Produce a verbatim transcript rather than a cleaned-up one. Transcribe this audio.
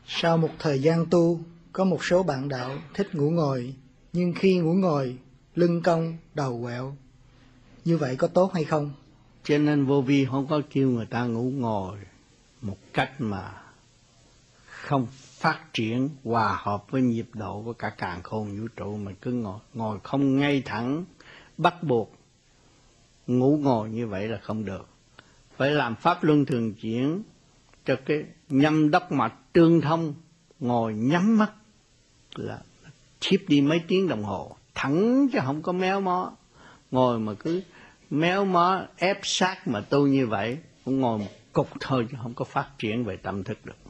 Sau một thời gian tu, có một số bạn đạo thích ngủ ngồi, nhưng khi ngủ ngồi, lưng cong, đầu quẹo. Như vậy có tốt hay không? Cho nên Vô Vi không có kêu người ta ngủ ngồi một cách mà không phát triển hòa hợp với nhịp độ của cả càn khôn vũ trụ, mà cứ ngồi ngồi không ngay thẳng, bắt buộc ngủ ngồi như vậy là không được. Phải làm pháp luân thường chuyển cho cái nhâm đốc mạch tương thông, ngồi nhắm mắt là thiếp đi mấy tiếng đồng hồ, thẳng chứ không có méo mó. Ngồi mà cứ méo mó ép sát mà tu như vậy, cũng ngồi một cục thôi chứ không có phát triển về tâm thức được.